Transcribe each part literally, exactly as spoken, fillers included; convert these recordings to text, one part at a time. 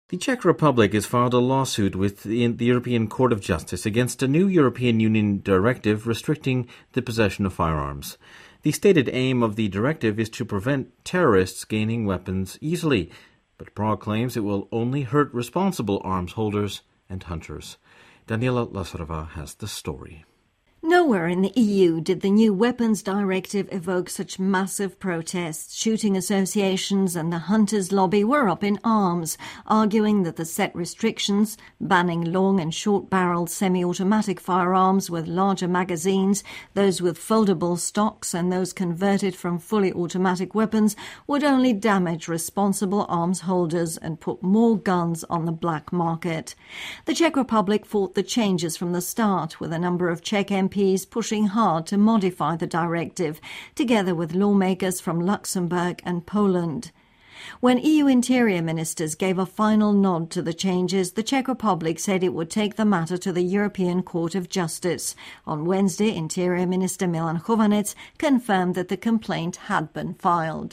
The Czech Republic has filed a lawsuit with the, the European Court of Justice against a new European Union directive restricting the possession of firearms. The stated aim of the directive is to prevent terrorists gaining weapons easily, but Prague claims it will only hurt responsible arms holders and hunters. Daniela Lazarova has the story. Nowhere in the E U did the new weapons directive evoke such massive protests. Shooting associations and the hunters' lobby were up in arms, arguing that the set restrictions, banning long and short-barreled semi-automatic firearms with larger magazines, those with foldable stocks and those converted from fully automatic weapons, would only damage responsible arms holders and put more guns on the black market. The Czech Republic fought the changes from the start, with a number of Czech M Ps pushing hard to modify the directive, together with lawmakers from Luxembourg and Poland. When E U interior ministers gave a final nod to the changes, the Czech Republic said it would take the matter to the European Court of Justice. On Wednesday, Interior Minister Milan Chovanec confirmed that the complaint had been filed.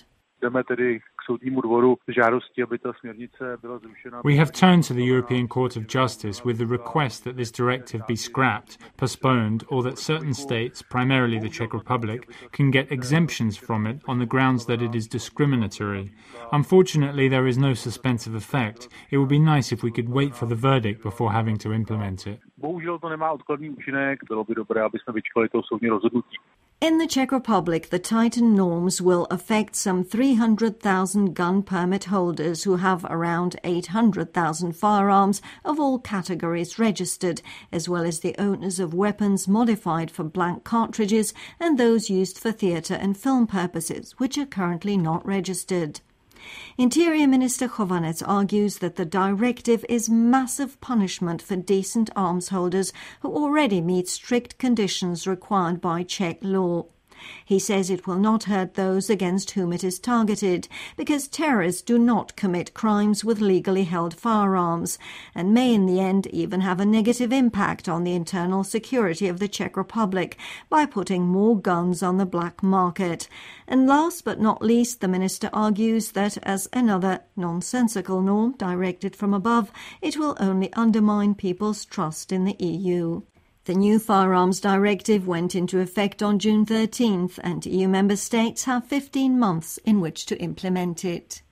We have turned to the European Court of Justice with the request that this directive be scrapped, postponed, or that certain states, primarily the Czech Republic, can get exemptions from it on the grounds that it is discriminatory. Unfortunately, there is no suspensive effect. It would be nice if we could wait for the verdict before having to implement it. In the Czech Republic, the tightened norms will affect some three hundred thousand gun permit holders who have around eight hundred thousand firearms of all categories registered, as well as the owners of weapons modified for blank cartridges and those used for theatre and film purposes, which are currently not registered. Interior Minister Chovanec argues that the directive is massive punishment for decent arms holders who already meet strict conditions required by Czech law. He says it will not hurt those against whom it is targeted, because terrorists do not commit crimes with legally held firearms, and may in the end even have a negative impact on the internal security of the Czech Republic by putting more guns on the black market. And last but not least, the minister argues that as another nonsensical norm directed from above, it will only undermine people's trust in the E U. The new firearms directive went into effect on June thirteenth, and E U member states have fifteen months in which to implement it.